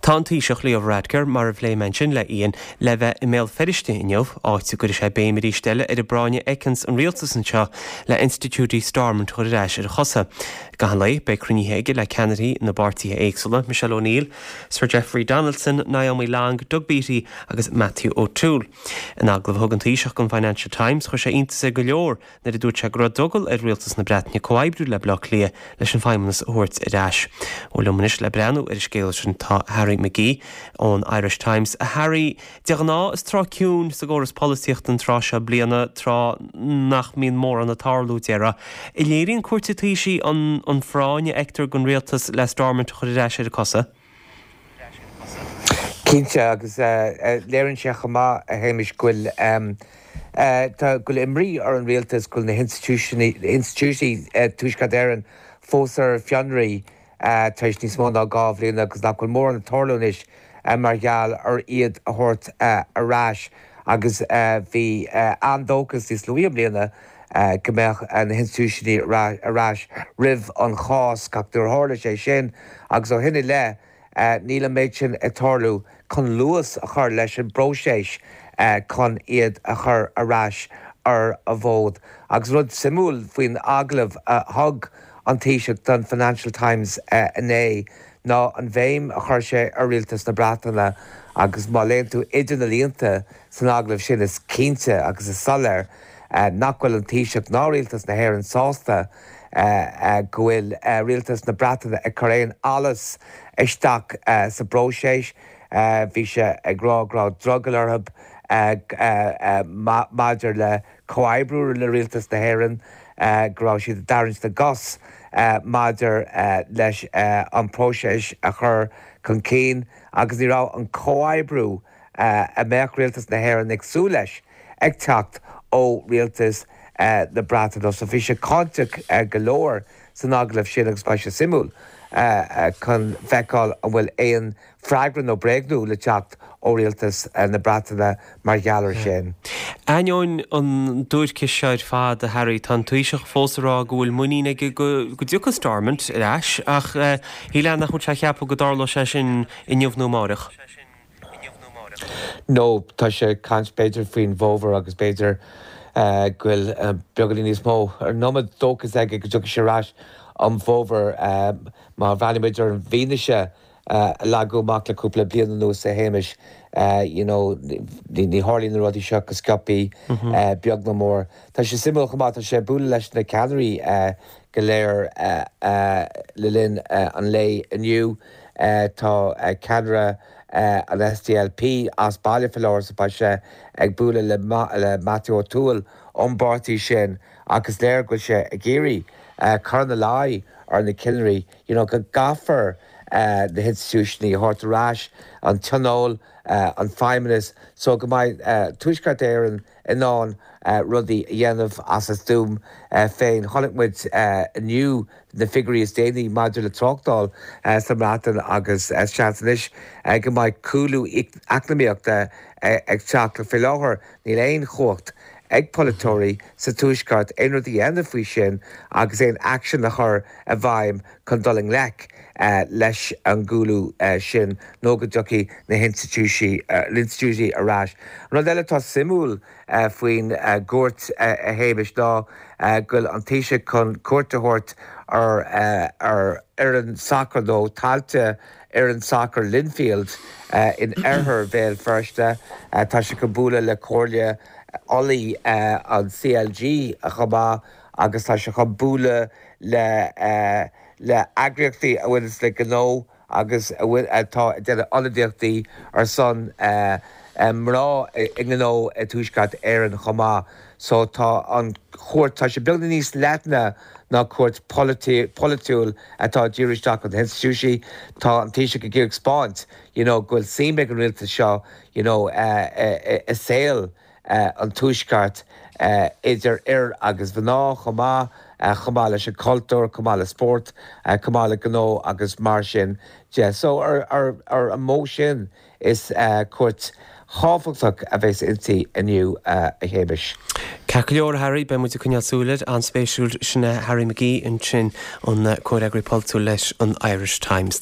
Tá an taoiseach Leo Varadkar mar a bhlé mention le íon le bheith email feriste inniuh áit go sé béimirí stelle ar a braine Ekins an rialtas an seo le Institute Stormont chuir reis ar a chosa. Gahan lei be cruníthe le Kennedy na Bartíthe éagsúla Michelle O'Neill, Sir Geoffrey Donaldson, Naomi Lang, Doug Beattie agus Matthew O'Toole. An aglah thug an taoiseach an Financial Times chuir sé iontas go leor na a dúirt se go dogol ar rialtas na Breataine coibrú le blach lia leis an feimnas thuirt i dais. Ó lemunis le breanú ar scéil sin tá Harry McGee ón Irish Times. Harry, deag ná is trá ciún sa góras políocht an trá se bliana trá nach míon mór an na tarlú deara. I léiríonn cuairte taoisí an fráine ectar gon rialtas le Stormont chuir reis ar a cosa? Cínte agus léironn sé chamá a héimiis gúil tá gúil imrí ar an rialtas gúil na institutí tuiscad éireann fósar fianraí tuis níos mó ná gábhlíonn agus nach gúil mór an na tarlúnis mar gheall ar iad a thuirt arás agus bhí andóchas is luíam bliana gombeach an institutí arás rih an chás gach dúr hála sé sin agus ó hinine le níl méid sin a tarlú chun luas a chur leis an bróséis chun iad a chur arás ar a bhód. Agus rud simúl faoin aglah thug an taoiseach don Financial Times inné ná an bhéim a chur sé ar rialtas na Breataine agus má léonn tú idir na líonta san aglah sin is cínte agus is soléir nach bhfuil an taoiseach ná rialtas na hÉireann sásta go bhfuil rialtas na Breataine ag choréon alas isteach sa bróséis. Bhí sé ag grá drogal orthab maidir le coibrú le rialtas na hÉireann grá siad darins na gos maidir leis an próséis a chur chun céin agus ní rá an coibrú a meach rialtas na hÉireann ag sú leis ag teacht ó rialtas na Breataine. So bhí sé conteach go leor san aglah sin agus ba sé simúl chun bheicáil an bhfuil éon freagran ó breagnú le teacht ó rialtas na Breataine mar gheallar sin. Aineoin an dúirce seid fad a Harry tan tuiseach fósará go bhfuil muíine go dúcha Stormont i leis ach hí le nach chun se cheappa go dála sé sin inniuh nó máireach. No, tá sé cant beidir faoin bhómhar agus beidir gfuil beagadí níos mó ar nómad dóchas aige go dúcha sé ráis an bhómhar má bhainimiidir an bhíneise leagúach le cúpla bliana nó sa héimis ní hálín rudí seo go scapaí beag na mór. Tá sé simú chumá sé búla leis na Canary go léir le linn an lé aniu tá cadre an SDLP as bailile fellóir sa sé ag búla le Matthew O'Toole an Bartí sin agus léir go sé a géirí chu na lá ar na Kinnery, go gafar na institutioní hátarráis an tionól an feiminis, so go mbeidh tuaisceart éireann inán rudaí dhéanamh as is dúm féin cholamid aniu na figurí is déanaí maidir le tráchtáil sa Breataine agus seanis go mbeidh cúlú eacnamaíochta ag teach le fé láthair níl éon chucht ag polytóirí sa tuaisceart éon rud dhéanamh faoi sin agus éon action a chur a bhaim chun doling lech leis an gúlú sin nó go dtiocfaí na l'institúisí arás. An eile tá simúl faoin gúirt a héimis ná gfuil an taoiseach chun cuairrtathirt ar an sacr dó tailte ar an sacr Linfield in Airthar bhéal firste tá sé go búla le cóirle Ollie an CLG a chabá agus tá se chu búla le agriochtaí a bhfuil le gó agus bhfuil atá de oladaíochtaí ar son mrá ag nó a tuaisceart ar an chomá. So tá an chuirt tá sé beagna níos leitna ná cuairt politiúil atá ddíiristeach an institutí tá an taoiseach go ggéir spáint, ghfuil séime an rialtas seo is saoil an tuaisceart idir agus bhná chumá leis an cultúr, chumá le sport, chumá le gó agus mar sin. So ar an mó sin is cuairt cháfachach a bheits intí aniu a héimis. Ceir Harry be muid chunealsúlaid an spéisiúil sinna Harry McGee in sin an cóir agripoltú leis an Irish Times.